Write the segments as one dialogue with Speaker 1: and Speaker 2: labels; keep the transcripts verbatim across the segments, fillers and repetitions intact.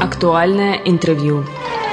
Speaker 1: Актуальное интервью.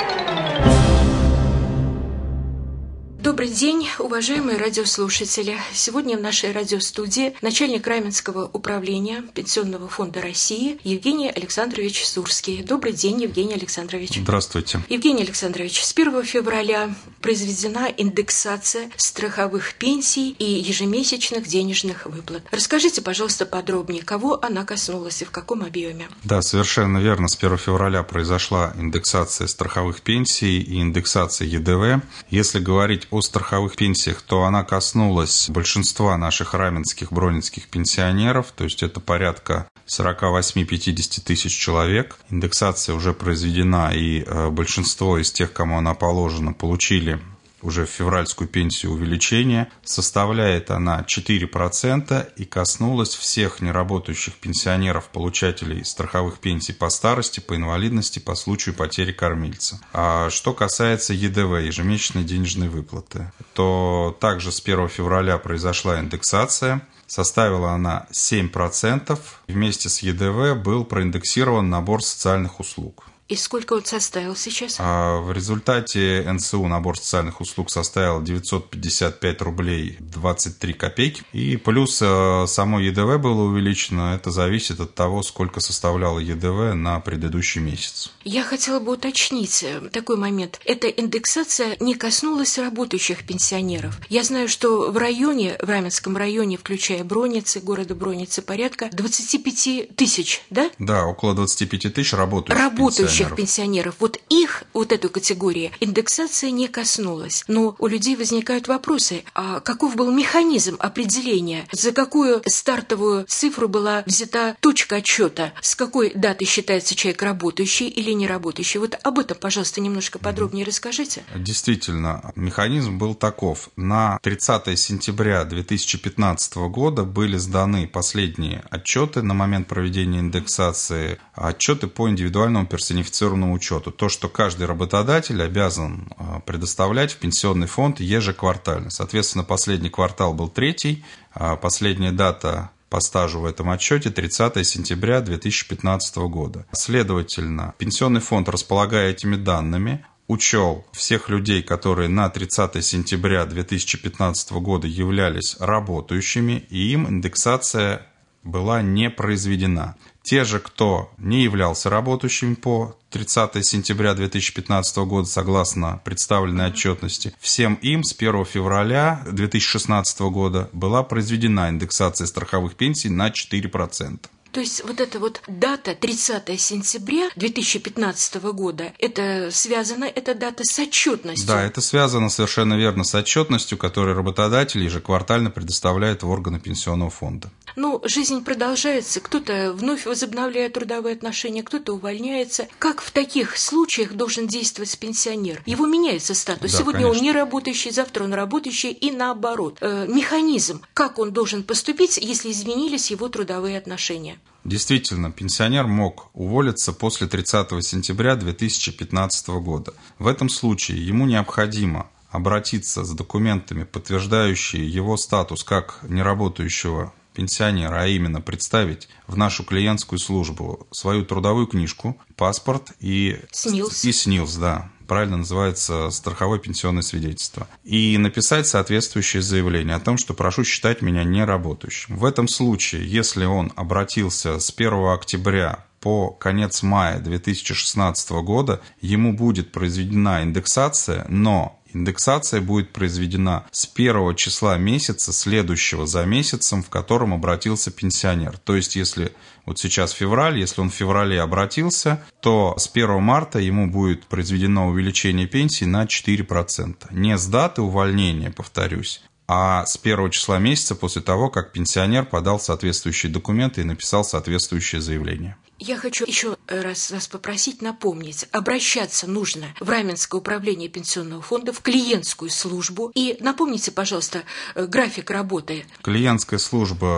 Speaker 2: Добрый день, уважаемые радиослушатели. Сегодня в нашей радиостудии начальник Раменского управления Пенсионного фонда России Евгений Александрович Сурский. Добрый день, Евгений Александрович.
Speaker 3: Здравствуйте.
Speaker 2: Евгений Александрович, с первого февраля произведена индексация страховых пенсий и ежемесячных денежных выплат. Расскажите, пожалуйста, подробнее, кого она коснулась и в каком объеме?
Speaker 3: Да, совершенно верно. С первого февраля произошла индексация страховых пенсий и индексация е дэ вэ. Если говорить о страховых пенсиях, то она коснулась большинства наших раменских, бронницких пенсионеров, то есть это порядка сорок восемь - пятьдесят тысяч человек. Индексация уже произведена, и большинство из тех, кому она положена, получили уже в февральскую пенсию увеличение. Составляет она четыре процента и коснулась всех неработающих пенсионеров, получателей страховых пенсий по старости, по инвалидности, по случаю потери кормильца. А что касается е дэ вэ, ежемесячной денежной выплаты, то также с первого февраля произошла индексация. Составила она семь процентов. Вместе с е дэ вэ был проиндексирован набор социальных услуг.
Speaker 2: И сколько он составил сейчас?
Speaker 3: А в результате эн цэ у набор социальных услуг составил девятьсот пятьдесят пять рублей двадцать три копейки. И плюс само е дэ вэ было увеличено. Это зависит от того, сколько составляло е дэ вэ на предыдущий месяц.
Speaker 2: Я хотела бы уточнить такой момент. Эта индексация не коснулась работающих пенсионеров. Я знаю, что в районе, в Раменском районе, включая Бронницы, города Бронницы, порядка двадцать пять тысяч, да?
Speaker 3: Да, около двадцать пять тысяч работающих,
Speaker 2: работающих
Speaker 3: пенсионеров.
Speaker 2: пенсионеров. Вот их, вот эту категорию, индексация не коснулась. Но у людей возникают вопросы, а каков был механизм определения, за какую стартовую цифру была взята точка отсчета, с какой даты считается человек работающий или не работающий. Вот об этом, пожалуйста, немножко подробнее расскажите.
Speaker 3: Действительно, механизм был таков. На тридцатое сентября две тысячи пятнадцатого года были сданы последние отчеты на момент проведения индексации, отчеты по индивидуальному персонифицированному учету. То, что каждый работодатель обязан предоставлять в пенсионный фонд ежеквартально. Соответственно, последний квартал был третий, а последняя дата по стажу в этом отчете тридцатое сентября две тысячи пятнадцатого года. Следовательно, пенсионный фонд, располагая этими данными, учел всех людей, которые на тридцатое сентября две тысячи пятнадцатого года являлись работающими, и им индексация была не произведена. Те же, кто не являлся работающим по тридцатое сентября две тысячи пятнадцатого года, согласно представленной отчетности, всем им с первого февраля две тысячи шестнадцатого года была произведена индексация страховых пенсий на четыре процента.
Speaker 2: То есть вот эта вот дата тридцатое сентября две тысячи пятнадцатого года, это связано, эта дата с отчетностью?
Speaker 3: Да, это связано совершенно верно с отчетностью, которую работодатель ежеквартально предоставляет в органы пенсионного фонда.
Speaker 2: Ну, жизнь продолжается, кто-то вновь возобновляет трудовые отношения, кто-то увольняется. Как в таких случаях должен действовать пенсионер? Его меняется статус.
Speaker 3: Да,
Speaker 2: Сегодня
Speaker 3: конечно.
Speaker 2: он не работающий, завтра он работающий и наоборот. Э, механизм, как он должен поступить, если изменились его трудовые отношения?
Speaker 3: Действительно, пенсионер мог уволиться после тридцатого сентября две тысячи пятнадцатого года. В этом случае ему необходимо обратиться с документами, подтверждающие его статус как неработающего пенсионера, а именно представить в нашу клиентскую службу свою трудовую книжку, паспорт и
Speaker 2: СНИЛС.
Speaker 3: И СНИЛС, да. Правильно называется страховое пенсионное свидетельство. И написать соответствующее заявление о том, что прошу считать меня неработающим. В этом случае, если он обратился с первого октября по конец мая две тысячи шестнадцатого года, ему будет произведена индексация, но индексация будет произведена с первого числа месяца, следующего за месяцем, в котором обратился пенсионер. То есть, если вот сейчас февраль, если он в феврале обратился, то с первого марта ему будет произведено увеличение пенсии на четыре процента. Не с даты увольнения, повторюсь, а с первого числа месяца после того, как пенсионер подал соответствующие документы и написал соответствующее заявление.
Speaker 2: Я хочу еще раз вас попросить напомнить, обращаться нужно в Раменское управление Пенсионного фонда, в клиентскую службу. И напомните, пожалуйста, график работы.
Speaker 3: Клиентская служба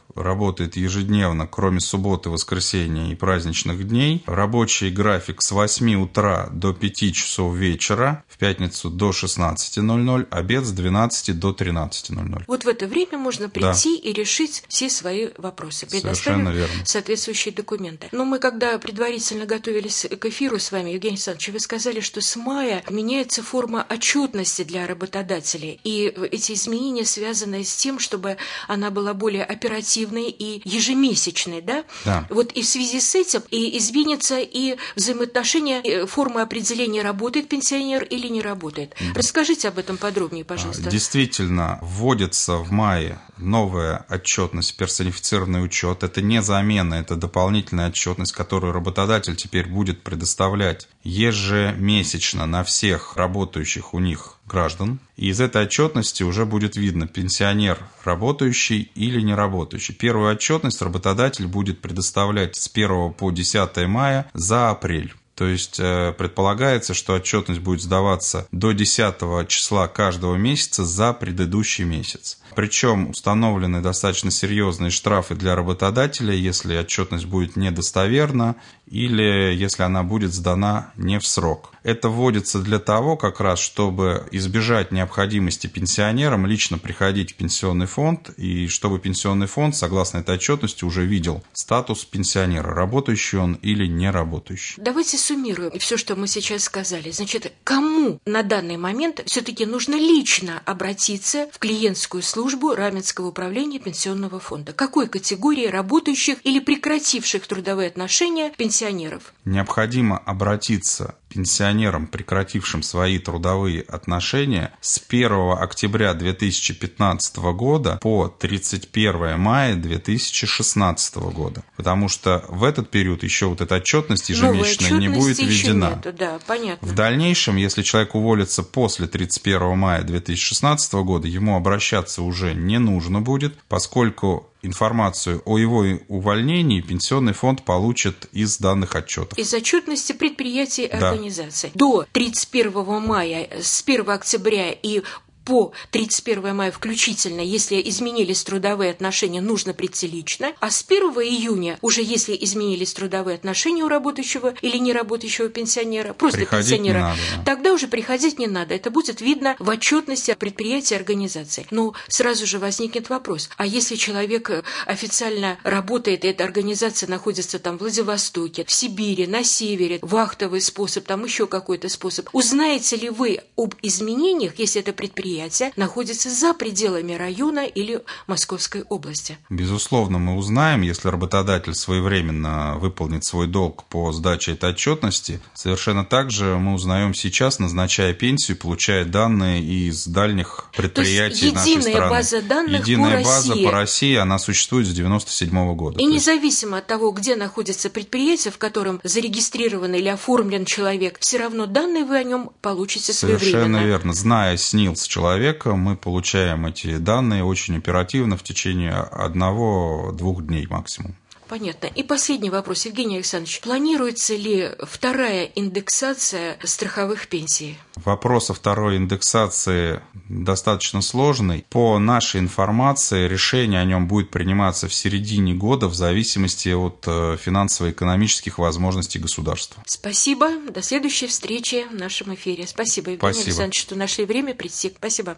Speaker 3: работает ежедневно, кроме субботы, воскресенья и праздничных дней. Рабочий график с восьми утра до пяти часов вечера, в пятницу до шестнадцати ноль-ноль, обед с двенадцати до тринадцати ноль-ноль.
Speaker 2: Вот в это время можно прийти да. и решить все свои вопросы, предоставив соответствующие документы. Но мы, когда предварительно готовились к эфиру с вами, Евгений Александрович, вы сказали, что с мая меняется форма отчетности для работодателей. И эти изменения связаны с тем, чтобы она была более оперативной и ежемесячной. Да?
Speaker 3: Да.
Speaker 2: Вот и в связи с этим и изменится и взаимоотношения, форма определения, работает пенсионер или не работает. Да. Расскажите об этом подробнее, пожалуйста.
Speaker 3: Действительно, вводится в мае новая отчетность, персонифицированный учет. Это не замена, это дополнительная отчетность, которую работодатель теперь будет предоставлять ежемесячно на всех работающих у них граждан. И из этой отчетности уже будет видно, пенсионер работающий или не работающий. Первую отчетность работодатель будет предоставлять с первого по десятое мая за апрель. То есть предполагается, что отчетность будет сдаваться до десятого числа каждого месяца за предыдущий месяц. Причем установлены достаточно серьезные штрафы для работодателя, если отчетность будет недостоверна или если она будет сдана не в срок. Это вводится для того, как раз, чтобы избежать необходимости пенсионерам лично приходить в пенсионный фонд, и чтобы пенсионный фонд, согласно этой отчетности, уже видел статус пенсионера, работающий он или не работающий.
Speaker 2: Давайте суммируем все, что мы сейчас сказали. Значит, кому на данный момент все-таки нужно лично обратиться в клиентскую службу Раменского управления пенсионного фонда? Какой категории работающих или прекративших трудовые отношения пенсионеров?
Speaker 3: Необходимо обратиться пенсионерам, прекратившим свои трудовые отношения с первого октября две тысячи пятнадцатого года по тридцать первое мая две тысячи шестнадцатого года. Потому что в этот период еще вот эта отчетность ежемесячная не будет введена.
Speaker 2: Нету, да, понятно.
Speaker 3: В дальнейшем, если человек уволится после тридцать первого мая две тысячи шестнадцатого года, ему обращаться уже не нужно будет, поскольку информацию о его увольнении пенсионный фонд получит из данных отчетов.
Speaker 2: Из отчетности предприятий и
Speaker 3: да.
Speaker 2: организаций. До тридцать первого мая, с первого октября и по тридцать первое мая включительно, если изменились трудовые отношения, нужно прийти лично, а с первого июня, уже если изменились трудовые отношения у работающего или неработающего пенсионера, просто
Speaker 3: приходить
Speaker 2: пенсионера,
Speaker 3: не надо, да.
Speaker 2: тогда уже приходить не надо. Это будет видно в отчетности предприятия и организации. Но сразу же возникнет вопрос, а если человек официально работает, и эта организация находится там в Владивостоке, в Сибири, на севере, вахтовый способ, там еще какой-то способ, узнаете ли вы об изменениях, если это предприятие находится за пределами района или Московской области?
Speaker 3: Безусловно, мы узнаем, если работодатель своевременно выполнит свой долг по сдаче этой отчетности. Совершенно так же мы узнаем сейчас, назначая пенсию, получая данные из дальних предприятий нашей страны.
Speaker 2: Единая база данных
Speaker 3: Единая
Speaker 2: по
Speaker 3: база
Speaker 2: России.
Speaker 3: по России, она существует с девяносто седьмого года.
Speaker 2: И независимо от того, где находится предприятие, в котором зарегистрирован или оформлен человек, все равно данные вы о нем получите своевременно.
Speaker 3: Совершенно верно. Зная СНИЛС человека, мы получаем эти данные очень оперативно в течение одного-двух дней максимум.
Speaker 2: Понятно. И последний вопрос, Евгений Александрович. Планируется ли вторая индексация страховых пенсий?
Speaker 3: Вопрос о второй индексации достаточно сложный. По нашей информации, решение о нем будет приниматься в середине года в зависимости от финансово-экономических возможностей государства.
Speaker 2: Спасибо. До следующей встречи в нашем эфире. Спасибо, Евгений
Speaker 3: Спасибо.
Speaker 2: Александрович, что нашли время прийти. Спасибо.